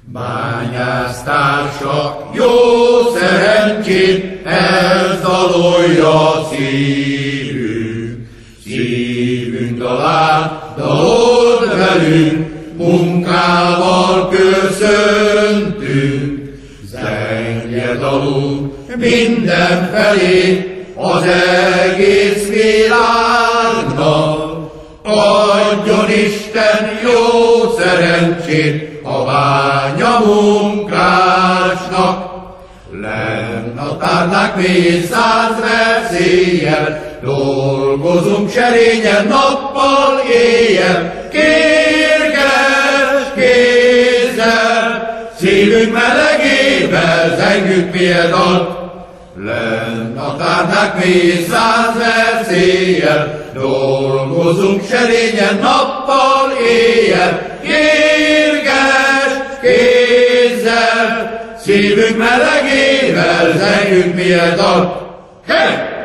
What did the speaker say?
Bányásztársak, jó szerencsét elzalolja szívünk. Szívünk talán dalolt velünk, munkával köszöntünk. Zengje dalunk mindenfelé, az egész világnak. Adjon Isten jó szerencsét a bánya munkásnak. Lenn a tárnák mély 100 veszéllyel, dolgozunk serényen nappal éjjel, kérges kézzel, szívünk melegével zengünk mi a dalt. Lenn a tárnák mély 100 veszéllyel, dolgozunk serényen nappal éjjel, kérges kézzel, szívünk melegével zengünk mi a dalt. Hey!